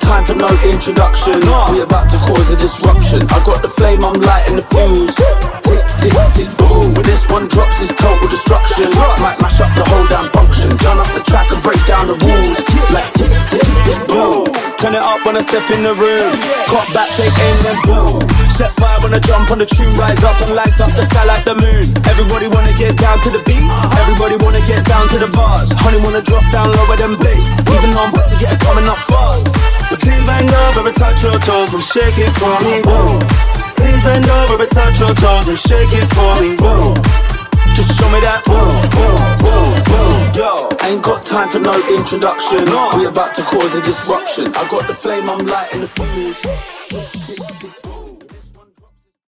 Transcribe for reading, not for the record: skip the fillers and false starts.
time for no introduction. We about to cause a disruption. I got the flame, I'm lighting the fuse. Tick, tick, tick, boom. When this one drops, it's total destruction. Might mash up the whole damn function. Turn up the track and break down the walls. Like tick, tick, tick, boom. Turn it up when I step in the room. Cop back, take aim, then boom. Set fire when I jump on the tune. Rise up and light up the sky like the moon. Everybody wanna get down to the beat. Everybody wanna get down to the bars. Honey wanna drop down lower than bass. Even though I'm about to get it coming up fast. So please bend over and touch your toes and shake it for me, whoa. Please bend over and touch your toes and shake it for me, whoa. Just show me that, whoa, whoa, whoa, whoa. Yo, ain't got time for no introduction. We about to cause a disruption. I got the flame, I'm lighting the fuse.